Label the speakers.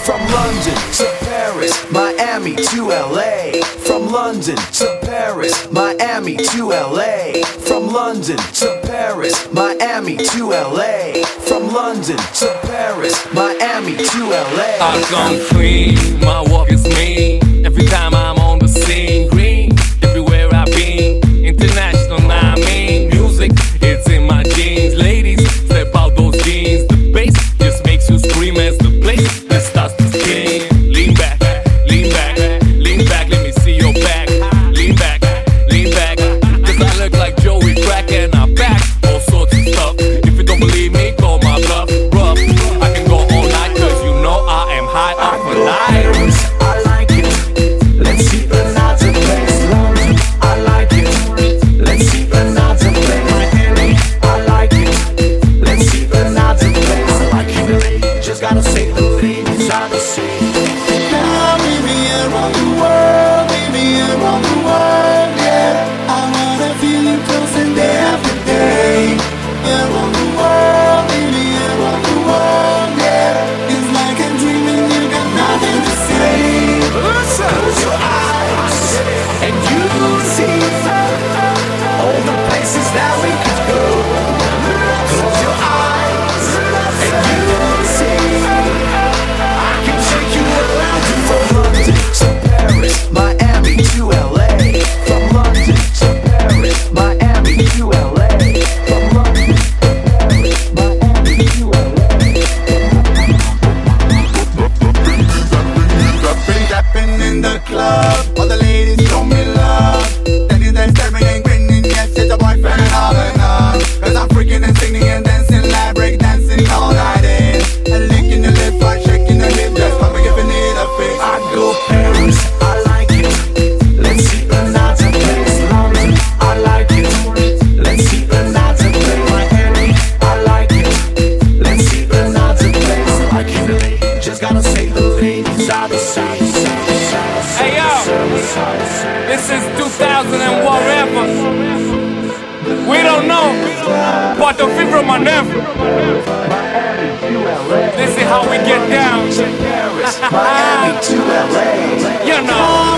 Speaker 1: From London to Paris, Miami to LA. From London to Paris, Miami to LA. From London to Paris, Miami to LA. From London to Paris, Miami to LA.
Speaker 2: I come clean, my walk is mean. Every time I'm on the scene, green. Everywhere I've been, international, I mean. Music, it's in my jeans. Ladies, step out those jeans. The bass just makes you scream as the place just starts to spin. Lean back, lean back, lean back, let me see your back. Lean back, cause I look like Joey Crack and I back all sorts of stuff. If you don't believe me, call my bluff, rough. I can go all night cause you know I am high up for life.
Speaker 1: I like it, let's see another place. London, I like it, let's see another place. Miami, I like it, let's see another place. I like it, just gotta say the ladies are the same.
Speaker 3: Now baby, around the world, baby, around the world, yeah. I wanna feel you close and day after day. Around the world, baby, around the world, yeah. It's like I'm dreaming, you got nothing to say.
Speaker 1: Close your eyes and you will see all the places that we could go. Close your eyes and you will see I can take you around. From London to Paris, Miami to LA. From London to Paris, Miami to LA. From London to Paris, Miami to
Speaker 3: Rapping in the club, all the ladies show me love. That is that staring and grinning, yes, it's a boyfriend and all enough. Cause I'm freaking and singing and dancing like break dancing all night in. And licking the lips while shaking the hip, just pumping if you need a fix.
Speaker 1: I go Paris, I like it. Let's see another place. London, I like it. Let's see another place. Miami, I like it. Let's see another place. I like it. Just gotta say the ladies are the same.
Speaker 2: Hey yo, this is 2000 and whatever. We don't know, but the fever my never. This is how we get down.
Speaker 1: Paris, Miami to LA.
Speaker 2: You know.